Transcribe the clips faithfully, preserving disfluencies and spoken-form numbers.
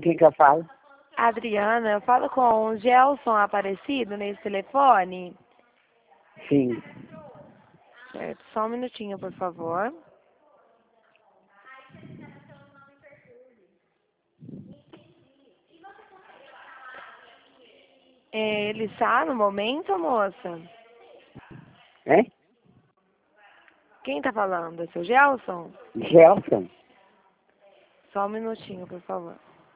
quem que eu falo? Adriana, eu falo com o Gelson Aparecido nesse telefone. Sim. Certo, só um minutinho, por favor. É, ele está no momento, moça? É? Quem está falando? É seu Gelson? Gelson? Só um minutinho, por favor.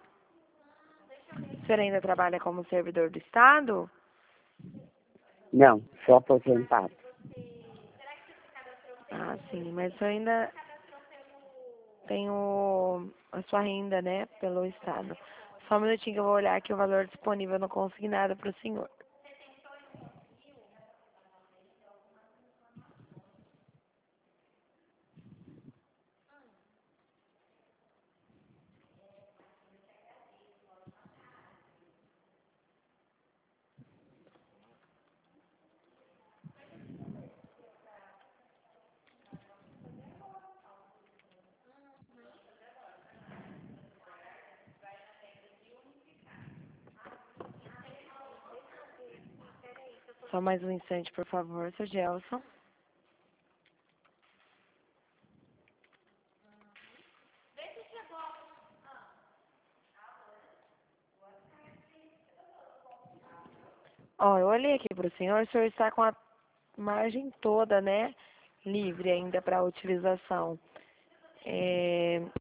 O senhor ainda trabalha como servidor do Estado? Não, sou aposentado. Ah, sim, mas o senhor ainda tem o, a sua renda, né, pelo Estado. Só um minutinho que eu vou olhar aqui o valor disponível no consignado para o senhor. Só mais um instante, por favor, seu Gelson. Ó, eu olhei aqui para o senhor, o senhor está com a margem toda, né, livre ainda para utilização. É,